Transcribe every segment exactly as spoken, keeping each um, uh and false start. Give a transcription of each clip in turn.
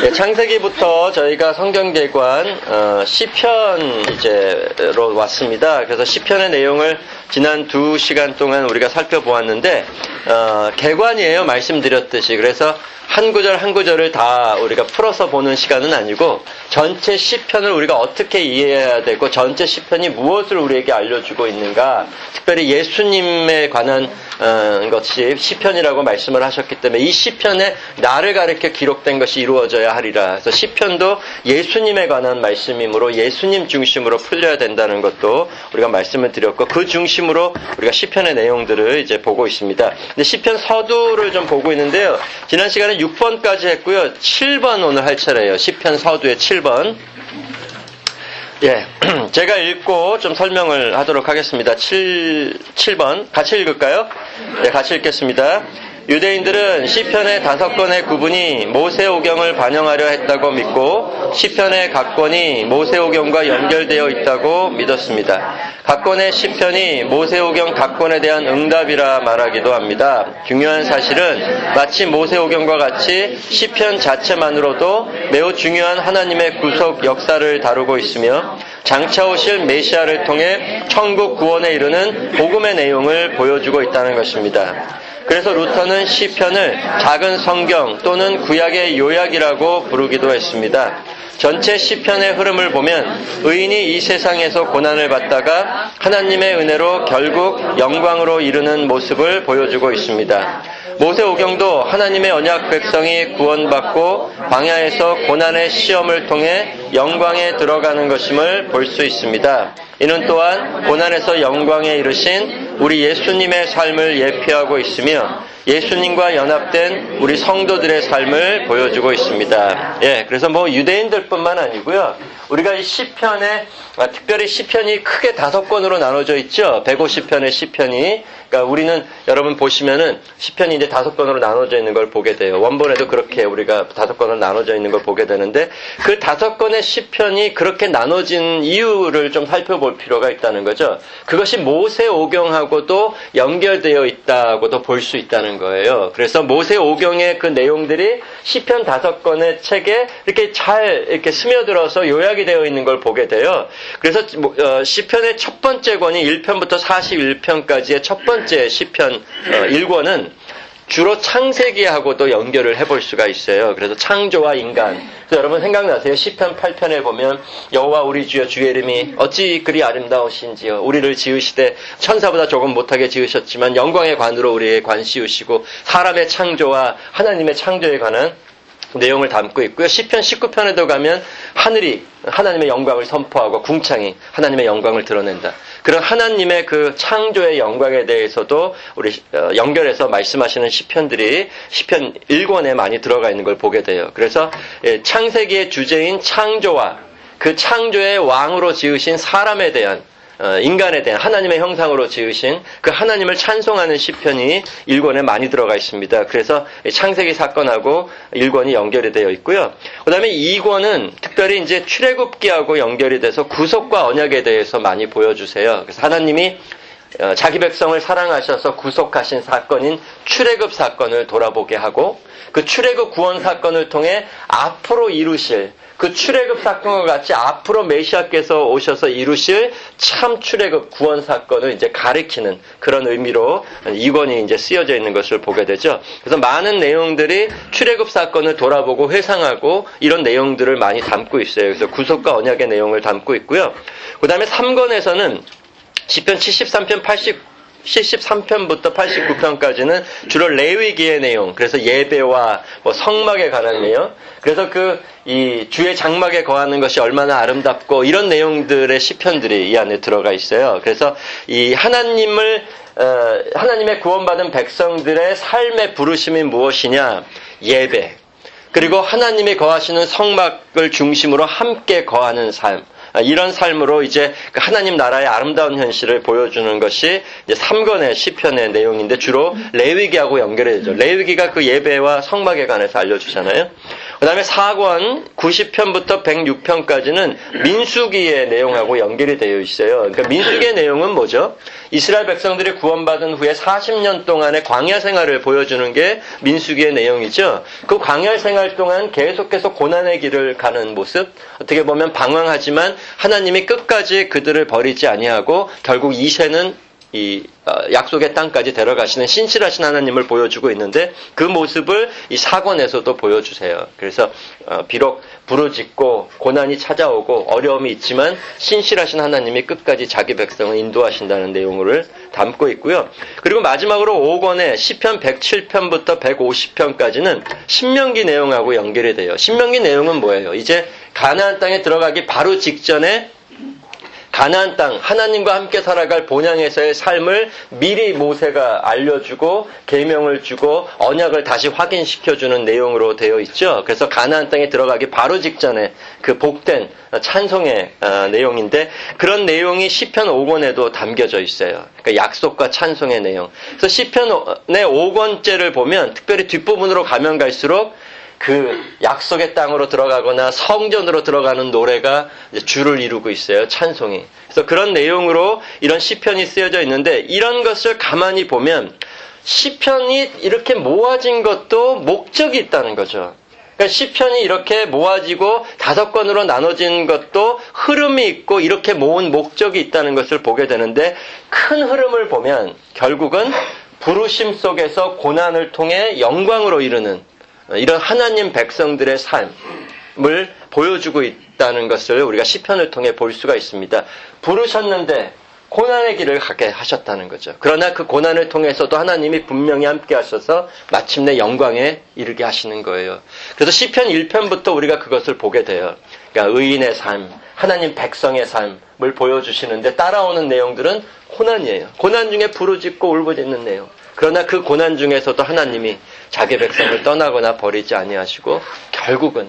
네, 창세기부터 저희가 성경개관 어, 시편 이제로 왔습니다. 그래서 시편의 내용을 지난 두 시간 동안 우리가 살펴보았는데 어, 개관이에요. 말씀드렸듯이. 그래서 한 구절 한 구절을 다 우리가 풀어서 보는 시간은 아니고 전체 시편을 우리가 어떻게 이해해야 되고 전체 시편이 무엇을 우리에게 알려주고 있는가, 특별히 예수님에 관한 어, 것이 시편이라고 말씀을 하셨기 때문에 이 시편에 나를 가리켜 기록된 것이 이루어져야 하리라. 그래서 시편도 예수님에 관한 말씀이므로 예수님 중심으로 풀려야 된다는 것도 우리가 말씀을 드렸고, 그 중심으로 우리가 시편의 내용들을 이제 보고 있습니다. 근데 시편 서두를 좀 보고 있는데요. 지난 시간에 육 번까지 했고요. 칠 번 오늘 할 차례예요. 시편 서두의 칠 번. 예, 제가 읽고 좀 설명을 하도록 하겠습니다. 칠, 칠 번. 같이 읽을까요? 네, 같이 읽겠습니다. 유대인들은 시편의 다섯 권의 구분이 모세오경을 반영하려 했다고 믿고 시편의 각 권이 모세오경과 연결되어 있다고 믿었습니다. 각 권의 시편이 모세오경 각 권에 대한 응답이라 말하기도 합니다. 중요한 사실은 마치 모세오경과 같이 시편 자체만으로도 매우 중요한 하나님의 구속 역사를 다루고 있으며 장차 오실 메시아를 통해 천국 구원에 이르는 복음의 내용을 보여주고 있다는 것입니다. 그래서 루터는 시편을 작은 성경 또는 구약의 요약이라고 부르기도 했습니다. 전체 시편의 흐름을 보면 의인이 이 세상에서 고난을 받다가 하나님의 은혜로 결국 영광으로 이르는 모습을 보여주고 있습니다. 모세오경도 하나님의 언약 백성이 구원받고 광야에서 고난의 시험을 통해 영광에 들어가는 것임을 볼 수 있습니다. 이는 또한 고난에서 영광에 이르신 우리 예수님의 삶을 예표하고 있으며 예수님과 연합된 우리 성도들의 삶을 보여주고 있습니다. 예, 그래서 뭐 유대인들뿐만 아니고요. 우리가 이 시편에, 아, 특별히 시편이 크게 다섯 권으로 나눠져 있죠. 백오십 편의 시편이. 그러니까 우리는 여러분 보시면은 시편이 이제 다섯 권으로 나눠져 있는 걸 보게 돼요. 원본에도 그렇게 우리가 다섯 권으로 나눠져 있는 걸 보게 되는데 그 다섯 권의 시편이 그렇게 나눠진 이유를 좀 살펴볼 필요가 있다는 거죠. 그것이 모세오경하고도 연결되어 있다고도 볼 수 있다는 거예요. 그래서 모세오경의 그 내용들이 시편 다섯 권의 책에 이렇게 잘 이렇게 스며들어서 요약이 되어 있는 걸 보게 돼요. 그래서 시편의 첫 번째 권이 일 편부터 사십일 편까지의 첫 번째 시편 일 권은 주로 창세기하고도 연결을 해볼 수가 있어요. 그래서 창조와 인간. 그래서 여러분 생각나세요? 시편 팔 편에 보면 여호와 우리 주여 주의 이름이 어찌 그리 아름다우신지요. 우리를 지으시되 천사보다 조금 못하게 지으셨지만 영광의 관으로 우리의 관 씌우시고 사람의 창조와 하나님의 창조에 관한 내용을 담고 있고요. 시편 십구 편에도 가면 하늘이 하나님의 영광을 선포하고 궁창이 하나님의 영광을 드러낸다. 그런 하나님의 그 창조의 영광에 대해서도 우리 연결해서 말씀하시는 시편들이 시편 일 권에 많이 들어가 있는 걸 보게 돼요. 그래서 창세기의 주제인 창조와 그 창조의 왕으로 지으신 사람에 대한, 인간에 대한 하나님의 형상으로 지으신 그 하나님을 찬송하는 시편이 일 권에 많이 들어가 있습니다. 그래서 창세기 사건하고 일 권이 연결이 되어 있고요. 그 다음에 이 권은 특별히 이제 출애굽기하고 연결이 돼서 구속과 언약에 대해서 많이 보여주세요. 그래서 하나님이 자기 백성을 사랑하셔서 구속하신 사건인 출애굽 사건을 돌아보게 하고 그 출애굽 구원 사건을 통해 앞으로 이루실 그 출애굽 사건과 같이 앞으로 메시아께서 오셔서 이루실 참 출애굽 구원 사건을 이제 가리키는 그런 의미로 이 권이 이제 쓰여져 있는 것을 보게 되죠. 그래서 많은 내용들이 출애굽 사건을 돌아보고 회상하고 이런 내용들을 많이 담고 있어요. 그래서 구속과 언약의 내용을 담고 있고요. 그 다음에 삼 권에서는 시편 칠십삼 편 팔십 칠십삼 편부터 팔십구 편까지는 주로 레위기의 내용, 그래서 예배와 뭐 성막에 관한 내용, 그래서 그 이 주의 장막에 거하는 것이 얼마나 아름답고 이런 내용들의 시편들이 이 안에 들어가 있어요. 그래서 이 하나님을 어, 하나님의 구원받은 백성들의 삶의 부르심이 무엇이냐? 예배. 그리고 하나님이 거하시는 성막을 중심으로 함께 거하는 삶. 이런 삶으로 이제 하나님 나라의 아름다운 현실을 보여주는 것이 이제 삼 권의 시편의 내용인데 주로 레위기하고 연결이 되죠. 레위기가 그 예배와 성막에 관해서 알려주잖아요. 그 다음에 사 권 구십 편부터 백육 편까지는 민수기의 내용하고 연결이 되어 있어요. 그러니까 민수기의 내용은 뭐죠? 이스라엘 백성들이 구원받은 후에 사십 년 동안의 광야 생활을 보여주는 게 민수기의 내용이죠. 그 광야 생활 동안 계속해서 고난의 길을 가는 모습, 어떻게 보면 방황하지만 하나님이 끝까지 그들을 버리지 아니하고 결국 이 세는 이 약속의 땅까지 데려가시는 신실하신 하나님을 보여주고 있는데 그 모습을 이 사권에서도 보여주세요. 그래서 비록 부르짖고 고난이 찾아오고 어려움이 있지만 신실하신 하나님이 끝까지 자기 백성을 인도하신다는 내용을 담고 있고요. 그리고 마지막으로 오 권의 시편 백칠 편부터 백오십 편까지는 신명기 내용하고 연결이 돼요. 신명기 내용은 뭐예요? 이제 가나안 땅에 들어가기 바로 직전에 가나안 땅, 하나님과 함께 살아갈 본향에서의 삶을 미리 모세가 알려주고 계명을 주고 언약을 다시 확인시켜주는 내용으로 되어 있죠. 그래서 가나안 땅에 들어가기 바로 직전에 그 복된 찬송의 내용인데 그런 내용이 시편 오 권에도 담겨져 있어요. 그러니까 약속과 찬송의 내용. 그래서 시편의 오 권째를 보면 특별히 뒷부분으로 가면 갈수록 그 약속의 땅으로 들어가거나 성전으로 들어가는 노래가 주를 이루고 있어요. 찬송이. 그래서 그런 내용으로 이런 시편이 쓰여져 있는데 이런 것을 가만히 보면 시편이 이렇게 모아진 것도 목적이 있다는 거죠. 그러니까 시편이 이렇게 모아지고 다섯 권으로 나눠진 것도 흐름이 있고 이렇게 모은 목적이 있다는 것을 보게 되는데 큰 흐름을 보면 결국은 부르심 속에서 고난을 통해 영광으로 이르는 이런 하나님 백성들의 삶을 보여주고 있다는 것을 우리가 시편을 통해 볼 수가 있습니다. 부르셨는데 고난의 길을 가게 하셨다는 거죠. 그러나 그 고난을 통해서도 하나님이 분명히 함께 하셔서 마침내 영광에 이르게 하시는 거예요. 그래서 시편 일 편부터 우리가 그것을 보게 돼요. 그러니까 의인의 삶, 하나님 백성의 삶을 보여주시는데 따라오는 내용들은 고난이에요. 고난 중에 부르짖고 울부짖는 내용. 그러나 그 고난 중에서도 하나님이 자기 백성을 떠나거나 버리지 아니하시고 결국은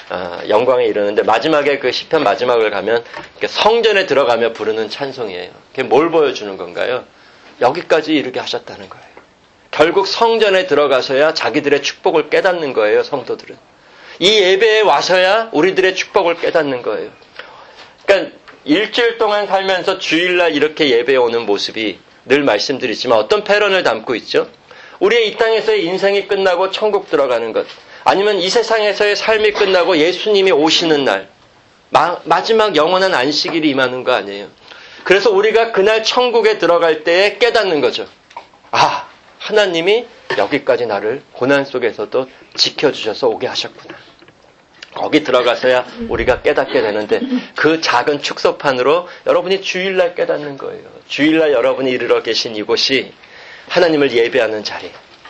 영광에 이르는데 마지막에 그 시편 마지막을 가면 성전에 들어가며 부르는 찬송이에요. 그게 뭘 보여주는 건가요? 여기까지 이르게 하셨다는 거예요. 결국 성전에 들어가서야 자기들의 축복을 깨닫는 거예요. 성도들은. 이 예배에 와서야 우리들의 축복을 깨닫는 거예요. 그러니까 일주일 동안 살면서 주일날 이렇게 예배에 오는 모습이 늘 말씀드리지만 어떤 패런을 담고 있죠? 우리의 이 땅에서의 인생이 끝나고 천국 들어가는 것, 아니면 이 세상에서의 삶이 끝나고 예수님이 오시는 날, 마, 마지막 영원한 안식일이 임하는 거 아니에요. 그래서 우리가 그날 천국에 들어갈 때에 깨닫는 거죠. 아, 하나님이 여기까지 나를 고난 속에서도 지켜주셔서 오게 하셨구나. 거기 들어가서야 우리가 깨닫게 되는데 그 작은 축소판으로 여러분이 주일날 깨닫는 거예요. 주일날 여러분이 이르러 계신 이곳이 하나님을 예배하는 자리.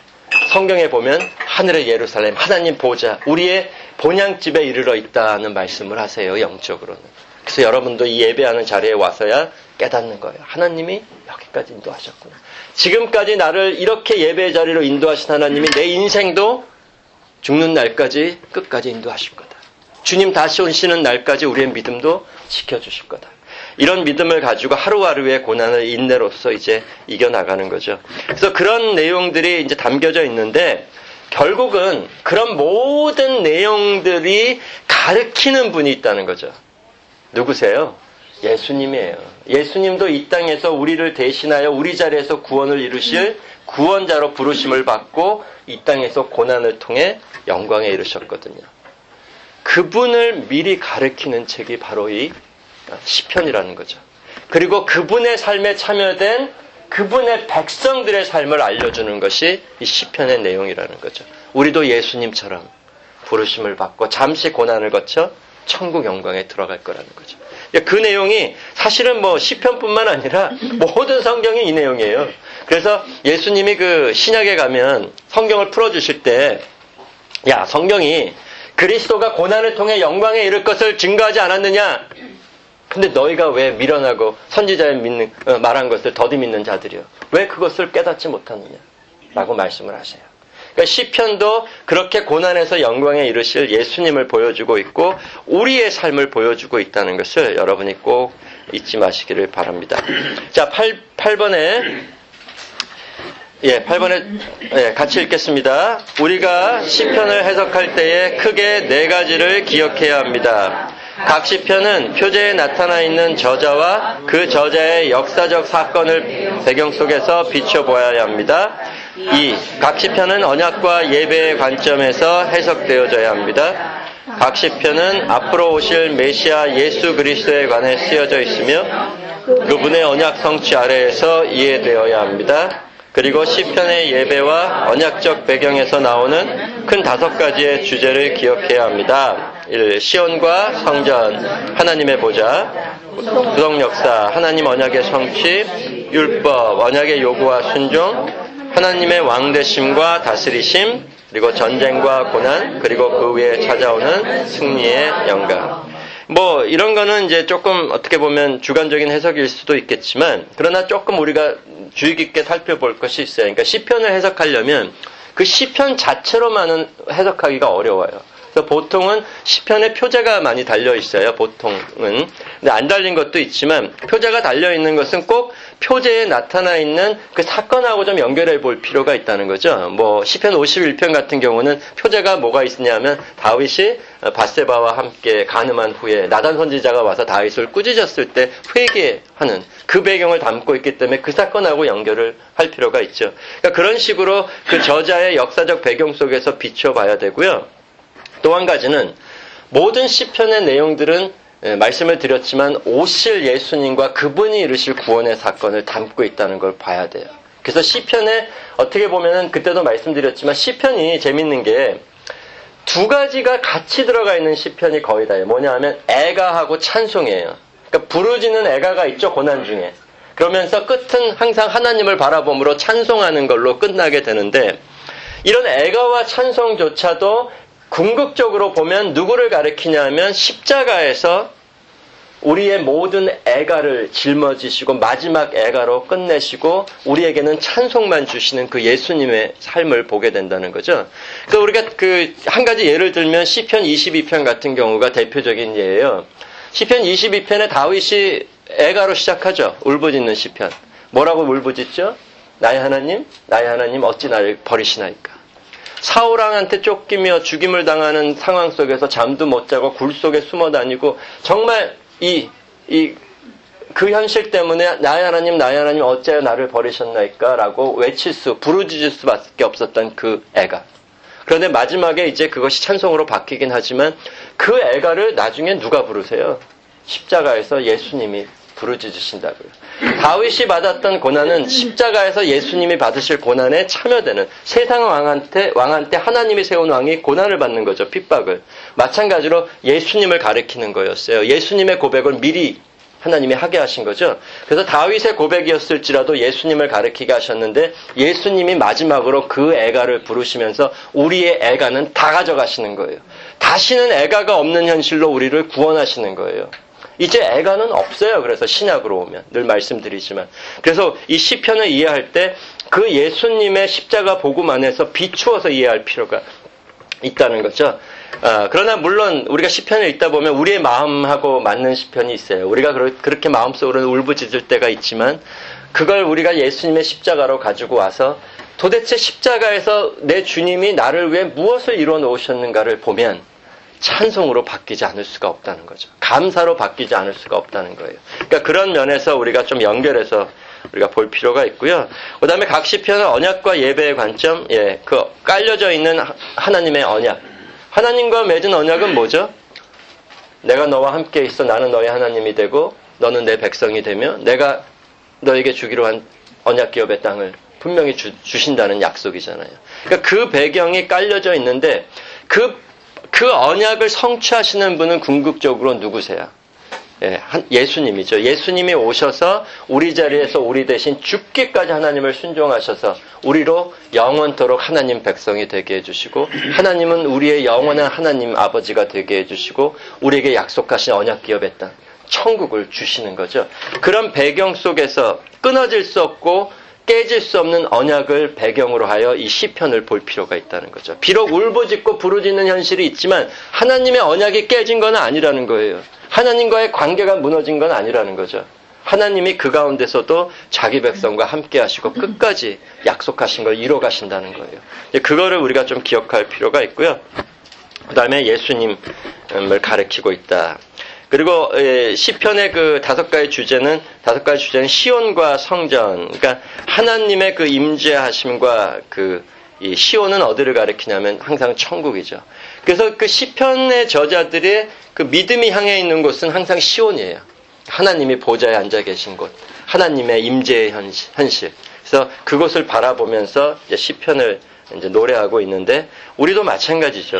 성경에 보면 하늘의 예루살렘, 하나님 보좌, 우리의 본향집에 이르러 있다는 말씀을 하세요. 영적으로는. 그래서 여러분도 이 예배하는 자리에 와서야 깨닫는 거예요. 하나님이 여기까지 인도하셨구나. 지금까지 나를 이렇게 예배의 자리로 인도하신 하나님이 내 인생도 죽는 날까지 끝까지 인도하실 거다. 주님 다시 오시는 날까지 우리의 믿음도 지켜주실 거다. 이런 믿음을 가지고 하루하루의 고난을 인내로서 이제 이겨나가는 거죠. 그래서 그런 내용들이 이제 담겨져 있는데 결국은 그런 모든 내용들이 가르치는 분이 있다는 거죠. 누구세요? 예수님이에요. 예수님도 이 땅에서 우리를 대신하여 우리 자리에서 구원을 이루실 구원자로 부르심을 받고 이 땅에서 고난을 통해 영광에 이르셨거든요. 그분을 미리 가르치는 책이 바로 이 시편이라는 거죠. 그리고 그분의 삶에 참여된 그분의 백성들의 삶을 알려주는 것이 이 시편의 내용이라는 거죠. 우리도 예수님처럼 부르심을 받고 잠시 고난을 거쳐 천국 영광에 들어갈 거라는 거죠. 그 내용이 사실은 뭐 시편뿐만 아니라 모든 성경이 이 내용이에요. 그래서 예수님이 그 신약에 가면 성경을 풀어주실 때 야, 성경이 그리스도가 고난을 통해 영광에 이를 것을 증거하지 않았느냐? 근데 너희가 왜 미련하고 선지자의 믿는, 어, 말한 것을 더디 믿는 자들이요? 왜 그것을 깨닫지 못하느냐? 라고 말씀을 하세요. 그러니까 시편도 그렇게 고난에서 영광에 이르실 예수님을 보여주고 있고 우리의 삶을 보여주고 있다는 것을 여러분이 꼭 잊지 마시기를 바랍니다. 자, 팔, 팔 번에 예, 팔 번에 예, 같이 읽겠습니다. 우리가 시편을 해석할 때에 크게 네 가지를 기억해야 합니다. 각 시편은 표제에 나타나 있는 저자와 그 저자의 역사적 사건을 배경 속에서 비춰보아야 합니다. 이, 각 시편은 언약과 예배의 관점에서 해석되어져야 합니다. 각 시편은 앞으로 오실 메시아 예수 그리스도에 관해 쓰여져 있으며 그분의 언약 성취 아래에서 이해되어야 합니다. 그리고 시편의 예배와 언약적 배경에서 나오는 큰 다섯 가지의 주제를 기억해야 합니다. 일. 시온과 성전, 하나님의 보좌, 구속 역사, 하나님 언약의 성취, 율법, 언약의 요구와 순종, 하나님의 왕되심과 다스리심, 그리고 전쟁과 고난, 그리고 그 위에 찾아오는 승리의 영광. 뭐 이런 거는 이제 조금 어떻게 보면 주관적인 해석일 수도 있겠지만, 그러나 조금 우리가 주의 깊게 살펴볼 것이 있어요. 그러니까 시편을 해석하려면 그 시편 자체로만은 해석하기가 어려워요. 그래서 보통은 시편에 표제가 많이 달려 있어요. 보통은. 근데 안 달린 것도 있지만 표제가 달려 있는 것은 꼭 표제에 나타나 있는 그 사건하고 좀 연결해 볼 필요가 있다는 거죠. 뭐 시편 오십일 편 같은 경우는 표제가 뭐가 있냐면 다윗이 밧세바와 함께 간음한 후에 나단 선지자가 와서 다윗을 꾸짖었을 때 회개하는 그 배경을 담고 있기 때문에 그 사건하고 연결을 할 필요가 있죠. 그러니까 그런 식으로 그 저자의 역사적 배경 속에서 비춰봐야 되고요. 또 한 가지는 모든 시편의 내용들은 말씀을 드렸지만 오실 예수님과 그분이 이루실 구원의 사건을 담고 있다는 걸 봐야 돼요. 그래서 시편에 어떻게 보면은 그때도 말씀드렸지만 시편이 재밌는 게 두 가지가 같이 들어가 있는 시편이 거의 다예요. 뭐냐 하면 애가하고 찬송이에요. 그러니까 부르짖는 애가가 있죠, 고난 중에. 그러면서 끝은 항상 하나님을 바라봄으로 찬송하는 걸로 끝나게 되는데 이런 애가와 찬송조차도 궁극적으로 보면 누구를 가리키냐면 십자가에서 우리의 모든 애가를 짊어지시고 마지막 애가로 끝내시고 우리에게는 찬송만 주시는 그 예수님의 삶을 보게 된다는 거죠. 그래서 우리가 그 한 가지 예를 들면 시편 이십이 편 같은 경우가 대표적인 예예요. 시편 이십이 편에 다윗이 애가로 시작하죠. 울부짖는 시편. 뭐라고 울부짖죠? 나의 하나님, 나의 하나님 어찌 나를 버리시나이까. 사울왕한테 쫓기며 죽임을 당하는 상황 속에서 잠도 못 자고 굴 속에 숨어 다니고 정말 이, 이, 그 현실 때문에 나의 하나님, 나의 하나님 어찌하여 나를 버리셨나이까 라고 외칠 수, 부르짖을 수밖에 없었던 그 애가. 그런데 마지막에 이제 그것이 찬송으로 바뀌긴 하지만 그 애가를 나중에 누가 부르세요? 십자가에서 예수님이 부르짖으신다고요. 다윗이 받았던 고난은 십자가에서 예수님이 받으실 고난에 참여되는 세상 왕한테 왕한테 하나님이 세운 왕이 고난을 받는 거죠. 핍박을. 마찬가지로 예수님을 가리키는 거였어요. 예수님의 고백을 미리 하나님이 하게 하신 거죠. 그래서 다윗의 고백이었을지라도 예수님을 가리키게 하셨는데 예수님이 마지막으로 그 애가를 부르시면서 우리의 애가는 다 가져가시는 거예요. 다시는 애가가 없는 현실로 우리를 구원하시는 거예요. 이제 애가는 없어요. 그래서 신약으로 오면 늘 말씀드리지만 그래서 이 시편을 이해할 때 그 예수님의 십자가 복음 안에서 비추어서 이해할 필요가 있다는 거죠. 아, 그러나 물론 우리가 시편을 읽다 보면 우리의 마음하고 맞는 시편이 있어요. 우리가 그렇게 마음속으로는 울부짖을 때가 있지만 그걸 우리가 예수님의 십자가로 가지고 와서 도대체 십자가에서 내 주님이 나를 위해 무엇을 이루어 놓으셨는가를 보면 찬송으로 바뀌지 않을 수가 없다는 거죠. 감사로 바뀌지 않을 수가 없다는 거예요. 그러니까 그런 면에서 우리가 좀 연결해서 우리가 볼 필요가 있고요. 그 다음에 각 시편은 언약과 예배의 관점, 예, 그 깔려져 있는 하나님의 언약. 하나님과 맺은 언약은 뭐죠? 내가 너와 함께 있어 나는 너의 하나님이 되고 너는 내 백성이 되며 내가 너에게 주기로 한 언약 기업의 땅을 분명히 주, 주신다는 약속이잖아요. 그러니까 그 배경이 깔려져 있는데 그, 그 언약을 성취하시는 분은 궁극적으로 누구세요? 예, 예수님이죠. 예수님이 오셔서 우리 자리에서 우리 대신 죽기까지 하나님을 순종하셔서 우리로 영원토록 하나님 백성이 되게 해주시고 하나님은 우리의 영원한 하나님 아버지가 되게 해주시고 우리에게 약속하신 언약 기업의 땅 천국을 주시는 거죠. 그런 배경 속에서 끊어질 수 없고 깨질 수 없는 언약을 배경으로 하여 이 시편을 볼 필요가 있다는 거죠. 비록 울부짖고 부르짖는 현실이 있지만 하나님의 언약이 깨진 건 아니라는 거예요. 하나님과의 관계가 무너진 건 아니라는 거죠. 하나님이 그 가운데서도 자기 백성과 함께 하시고 끝까지 약속하신 걸 이뤄 가신다는 거예요. 그거를 우리가 좀 기억할 필요가 있고요. 그 다음에 예수님을 가리키고 있다. 그리고 시편의 그 다섯 가지 주제는 다섯 가지 주제는 시온과 성전. 그러니까 하나님의 그 임재하심과 그 이 시온은 어디를 가리키냐면 항상 천국이죠. 그래서 그 시편의 저자들의 그 믿음이 향해 있는 곳은 항상 시온이에요. 하나님이 보좌에 앉아 계신 곳, 하나님의 임재의 현실. 그래서 그곳을 바라보면서 이제 시편을 이제 노래하고 있는데 우리도 마찬가지죠.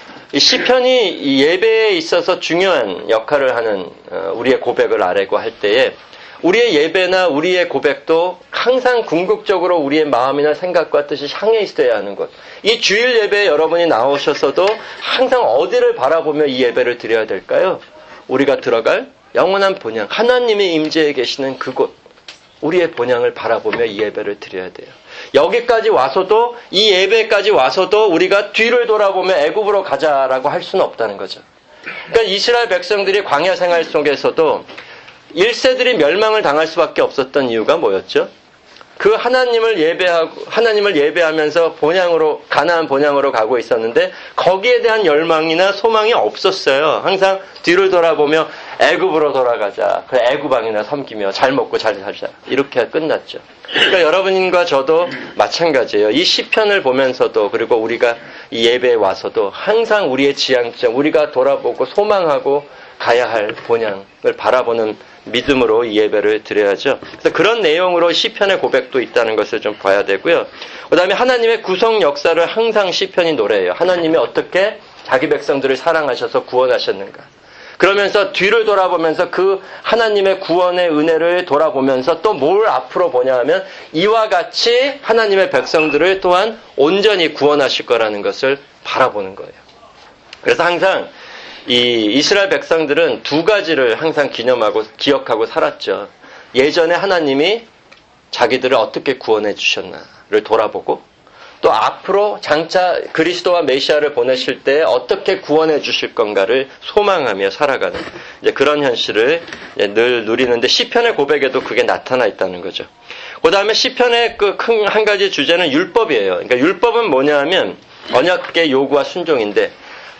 이 시편이 이 예배에 있어서 중요한 역할을 하는 우리의 고백을 아뢰고 할 때에 우리의 예배나 우리의 고백도 항상 궁극적으로 우리의 마음이나 생각과 뜻이 향해 있어야 하는 것. 이 주일 예배에 여러분이 나오셔서도 항상 어디를 바라보며 이 예배를 드려야 될까요? 우리가 들어갈 영원한 본향, 하나님의 임재에 계시는 그곳, 우리의 본향을 바라보며 이 예배를 드려야 돼요. 여기까지 와서도, 이 예배까지 와서도 우리가 뒤를 돌아보며 애굽으로 가자라고 할 수는 없다는 거죠. 그러니까 이스라엘 백성들이 광야 생활 속에서도 일 세들이 멸망을 당할 수밖에 없었던 이유가 뭐였죠? 그 하나님을 예배하고 하나님을 예배하면서 본향으로 가나안 본향으로 가고 있었는데 거기에 대한 열망이나 소망이 없었어요. 항상 뒤를 돌아보며 애굽으로 돌아가자. 그 애굽 왕이나 섬기며 잘 먹고 잘 살자. 이렇게 끝났죠. 그러니까 여러분과 저도 마찬가지예요. 이 시편을 보면서도 그리고 우리가 이 예배에 와서도 항상 우리의 지향점, 우리가 돌아보고 소망하고 가야 할 본향을 바라보는 믿음으로 이 예배를 드려야죠. 그래서 그런 내용으로 시편의 고백도 있다는 것을 좀 봐야 되고요. 그 다음에 하나님의 구속 역사를 항상 시편이 노래해요. 하나님이 어떻게 자기 백성들을 사랑하셔서 구원하셨는가. 그러면서 뒤를 돌아보면서 그 하나님의 구원의 은혜를 돌아보면서 또 뭘 앞으로 보냐 하면 이와 같이 하나님의 백성들을 또한 온전히 구원하실 거라는 것을 바라보는 거예요. 그래서 항상 이 이스라엘 백성들은 두 가지를 항상 기념하고 기억하고 살았죠. 예전에 하나님이 자기들을 어떻게 구원해 주셨나를 돌아보고 또 앞으로 장차 그리스도와 메시아를 보내실 때 어떻게 구원해 주실 건가를 소망하며 살아가는 이제 그런 현실을 늘 누리는데 시편의 고백에도 그게 나타나 있다는 거죠. 그 다음에 시편의 그 큰 한 가지 주제는 율법이에요. 그러니까 율법은 뭐냐 하면 언약의 요구와 순종인데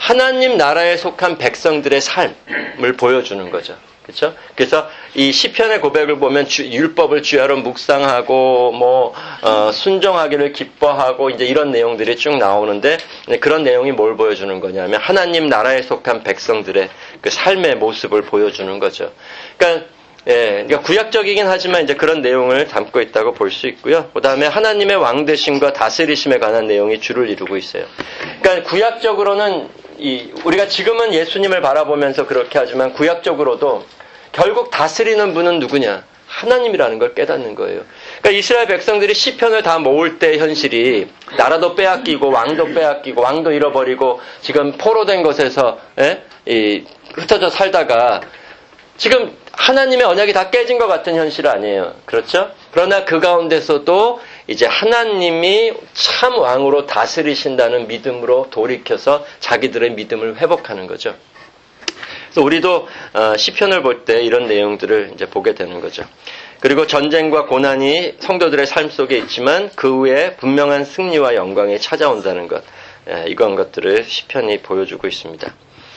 하나님 나라에 속한 백성들의 삶을 보여주는 거죠. 그렇죠? 그래서 이 시편의 고백을 보면 주, 율법을 주야로 묵상하고 뭐 어, 순종하기를 기뻐하고 이제 이런 내용들이 쭉 나오는데 그런 내용이 뭘 보여주는 거냐면 하나님 나라에 속한 백성들의 그 삶의 모습을 보여주는 거죠. 그러니까 예, 그러니까 구약적이긴 하지만 이제 그런 내용을 담고 있다고 볼 수 있고요. 그 다음에 하나님의 왕되심과 다스리심에 관한 내용이 주를 이루고 있어요. 그러니까 구약적으로는 이 우리가 지금은 예수님을 바라보면서 그렇게 하지만 구약적으로도 결국 다스리는 분은 누구냐? 하나님이라는 걸 깨닫는 거예요. 그러니까 이스라엘 백성들이 시편을 다 모을 때 현실이 나라도 빼앗기고 왕도 빼앗기고 왕도 잃어버리고 지금 포로된 것에서 예? 이 흩어져 살다가 지금 하나님의 언약이 다 깨진 것 같은 현실 아니에요. 그렇죠? 그러나 그 가운데서도 이제 하나님이 참 왕으로 다스리신다는 믿음으로 돌이켜서 자기들의 믿음을 회복하는 거죠. 그래서 우리도 시편을 볼 때 이런 내용들을 이제 보게 되는 거죠. 그리고 전쟁과 고난이 성도들의 삶 속에 있지만 그 후에 분명한 승리와 영광이 찾아온다는 것, 이런 것들을 시편이 보여주고 있습니다.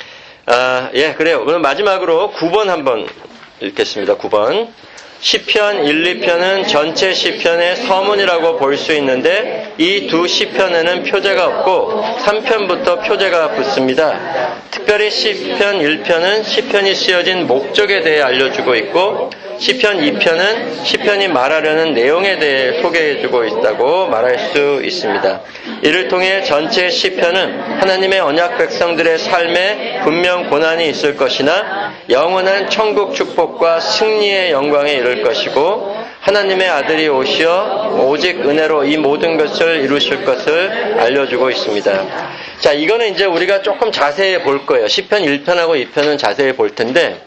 아, 예, 그래요. 오늘 마지막으로 구 번 한번 읽겠습니다. 구 번. 시편 일, 이 편은 전체 시편의 서문이라고 볼 수 있는데 이 두 시편에는 표제가 없고 삼 편부터 표제가 붙습니다. 특별히 시편 일 편은 시편이 쓰여진 목적에 대해 알려주고 있고 시편 이 편은 시편이 말하려는 내용에 대해 소개해주고 있다고 말할 수 있습니다. 이를 통해 전체 시편은 하나님의 언약 백성들의 삶에 분명 고난이 있을 것이나 영원한 천국 축복과 승리의 영광에 이를 것이고 하나님의 아들이 오시어 오직 은혜로 이 모든 것을 이루실 것을 알려주고 있습니다. 자, 이거는 이제 우리가 조금 자세히 볼 거예요. 시편 일 편하고 이 편은 자세히 볼 텐데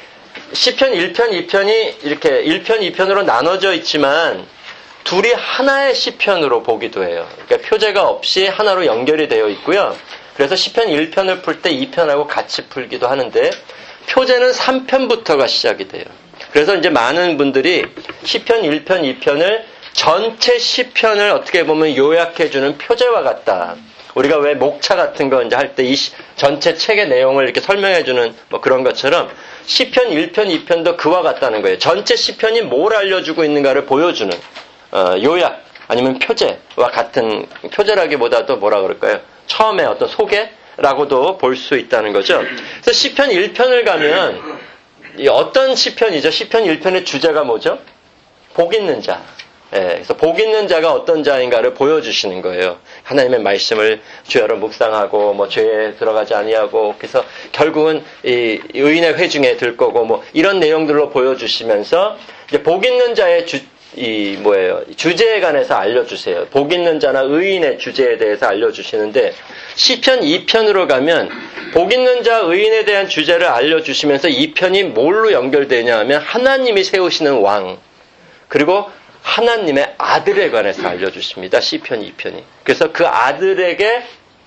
시편 일 편, 이 편이 이렇게 일 편, 이 편으로 나눠져 있지만 둘이 하나의 시편으로 보기도 해요. 그러니까 표제가 없이 하나로 연결이 되어 있고요. 그래서 시편 일 편을 풀 때 이 편하고 같이 풀기도 하는데 표제는 삼 편부터가 시작이 돼요. 그래서 이제 많은 분들이 시편 일 편, 이 편을 전체 시편을 어떻게 보면 요약해주는 표제와 같다. 우리가 왜 목차 같은 거 이제 할 때 이 전체 책의 내용을 이렇게 설명해주는 뭐 그런 것처럼 시편 일 편, 이 편도 그와 같다는 거예요. 전체 시편이 뭘 알려주고 있는가를 보여주는 어, 요약 아니면 표제와 같은, 표제라기보다도 뭐라 그럴까요? 처음에 어떤 소개라고도 볼 수 있다는 거죠. 그래서 시편 일 편을 가면 이 어떤 시편이죠? 시편 일 편의 주제가 뭐죠? 복 있는 자. 예, 그래서 복 있는 자가 어떤 자인가를 보여주시는 거예요. 하나님의 말씀을 주야로 묵상하고 뭐 죄에 들어가지 아니하고, 그래서 결국은 이 의인의 회중에 들 거고 뭐 이런 내용들로 보여주시면서 이제 복 있는 자의 주, 이 뭐예요? 주제에 관해서 알려주세요. 복 있는 자나 의인의 주제에 대해서 알려주시는데 시편 이 편으로 가면 복 있는 자 의인에 대한 주제를 알려주시면서 이 편이 뭘로 연결되냐 하면 하나님이 세우시는 왕, 그리고 하나님의 아들에 관해서 알려주십니다. 시편 이 편이. 그래서 그 아들에게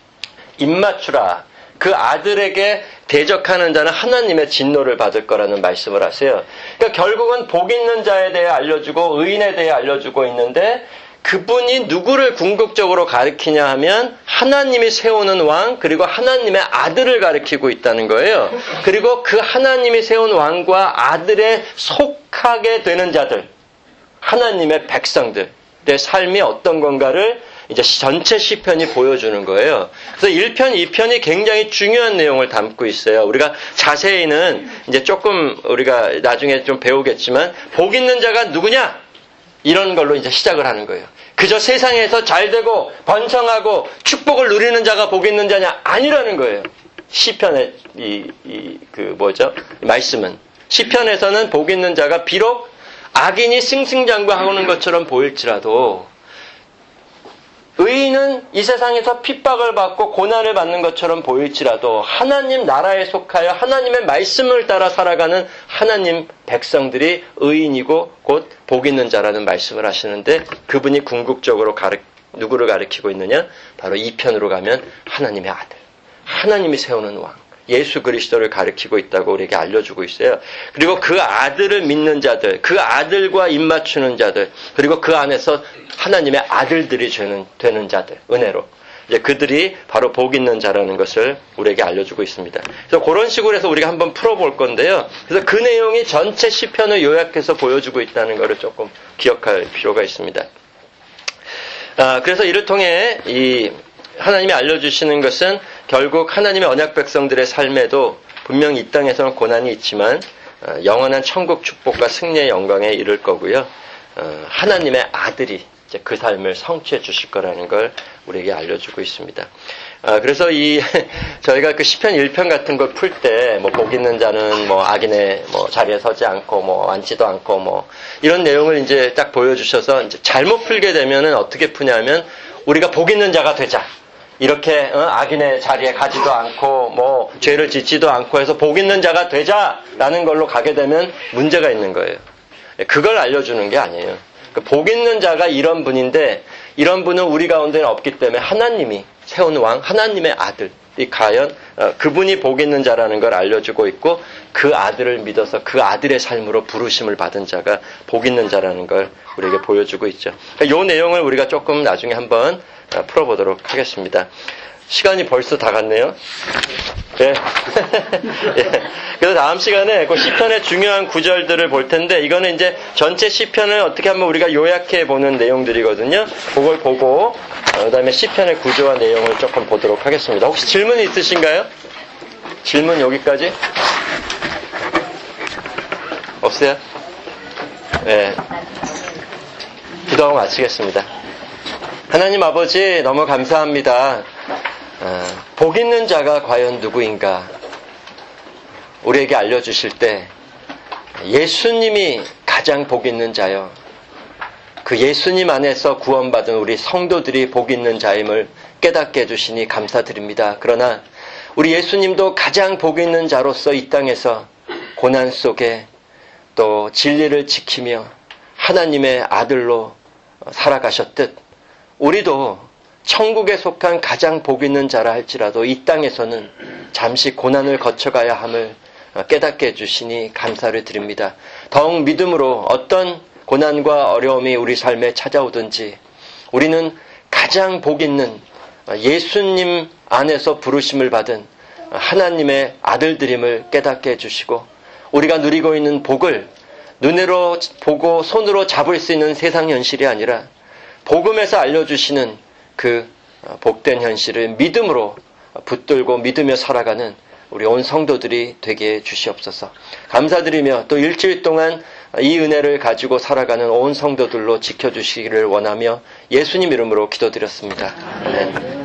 입맞추라. 그 아들에게 대적하는 자는 하나님의 진노를 받을 거라는 말씀을 하세요. 그러니까 결국은 복 있는 자에 대해 알려주고 의인에 대해 알려주고 있는데 그분이 누구를 궁극적으로 가리키냐 하면 하나님이 세우는 왕, 그리고 하나님의 아들을 가리키고 있다는 거예요. 그리고 그 하나님이 세운 왕과 아들에 속하게 되는 자들, 하나님의 백성들의 삶이 어떤 건가를 이제 전체 시편이 보여주는 거예요. 그래서 일 편, 이 편이 굉장히 중요한 내용을 담고 있어요. 우리가 자세히는 이제 조금 우리가 나중에 좀 배우겠지만 복 있는 자가 누구냐? 이런 걸로 이제 시작을 하는 거예요. 그저 세상에서 잘되고 번성하고 축복을 누리는 자가 복 있는 자냐? 아니라는 거예요. 시편의 이, 이, 그 뭐죠? 말씀은. 시편에서는 복 있는 자가 비록 악인이 승승장구하는 것처럼 보일지라도 의인은 이 세상에서 핍박을 받고 고난을 받는 것처럼 보일지라도 하나님 나라에 속하여 하나님의 말씀을 따라 살아가는 하나님 백성들이 의인이고 곧 복 있는 자라는 말씀을 하시는데 그분이 궁극적으로 가르, 누구를 가리키고 있느냐? 바로 이 편으로 가면 하나님의 아들, 하나님이 세우는 왕, 예수 그리스도를 가리키고 있다고 우리에게 알려주고 있어요. 그리고 그 아들을 믿는 자들, 그 아들과 입맞추는 자들, 그리고 그 안에서 하나님의 아들들이 되는, 되는 자들, 은혜로. 이제 그들이 바로 복 있는 자라는 것을 우리에게 알려주고 있습니다. 그래서 그런 식으로 해서 우리가 한번 풀어볼 건데요. 그래서 그 내용이 전체 시편을 요약해서 보여주고 있다는 것을 조금 기억할 필요가 있습니다. 아, 그래서 이를 통해 이 하나님이 알려주시는 것은 결국 하나님의 언약 백성들의 삶에도 분명히 이 땅에서는 고난이 있지만 영원한 천국 축복과 승리의 영광에 이를 거고요. 하나님의 아들이 이제 그 삶을 성취해 주실 거라는 걸 우리에게 알려주고 있습니다. 그래서 이 저희가 그 시편 일 편 같은 걸 풀 때 뭐 복 있는 자는 뭐 악인의 뭐 자리에 서지 않고 뭐 앉지도 않고 뭐 이런 내용을 이제 딱 보여주셔서 이제 잘못 풀게 되면은 어떻게 푸냐면 우리가 복 있는 자가 되자. 이렇게 어, 악인의 자리에 가지도 않고 뭐 죄를 짓지도 않고 해서 복 있는 자가 되자라는 걸로 가게 되면 문제가 있는 거예요. 그걸 알려주는 게 아니에요. 그 복 있는 자가 이런 분인데 이런 분은 우리 가운데는 없기 때문에 하나님이 세운 왕, 하나님의 아들이 과연 어, 그분이 복 있는 자라는 걸 알려주고 있고 그 아들을 믿어서 그 아들의 삶으로 부르심을 받은 자가 복 있는 자라는 걸 우리에게 보여주고 있죠. 이 내용을 우리가 조금 나중에 한번 풀어보도록 하겠습니다. 시간이 벌써 다 갔네요. 예. 예. 그래서 다음 시간에 그 시편의 중요한 구절들을 볼 텐데 이거는 이제 전체 시편을 어떻게 한번 우리가 요약해 보는 내용들이거든요. 그걸 보고 그 다음에 시편의 구조와 내용을 조금 보도록 하겠습니다. 혹시 질문 있으신가요? 질문 여기까지? 없어요? 예. 기도하고 마치겠습니다. 하나님 아버지 너무 감사합니다. 어, 복 있는 자가 과연 누구인가 우리에게 알려주실 때 예수님이 가장 복 있는 자요. 그 예수님 안에서 구원받은 우리 성도들이 복 있는 자임을 깨닫게 해주시니 감사드립니다. 그러나 우리 예수님도 가장 복 있는 자로서 이 땅에서 고난 속에 또 진리를 지키며 하나님의 아들로 살아가셨듯 우리도 천국에 속한 가장 복 있는 자라 할지라도 이 땅에서는 잠시 고난을 거쳐가야 함을 깨닫게 해주시니 감사를 드립니다. 더욱 믿음으로 어떤 고난과 어려움이 우리 삶에 찾아오든지 우리는 가장 복 있는 예수님 안에서 부르심을 받은 하나님의 아들들임을 깨닫게 해주시고 우리가 누리고 있는 복을 눈으로 보고 손으로 잡을 수 있는 세상 현실이 아니라 복음에서 알려주시는 그 복된 현실을 믿음으로 붙들고 믿으며 살아가는 우리 온 성도들이 되게 해주시옵소서. 감사드리며 또 일주일 동안 이 은혜를 가지고 살아가는 온 성도들로 지켜주시기를 원하며 예수님 이름으로 기도드렸습니다. 아멘.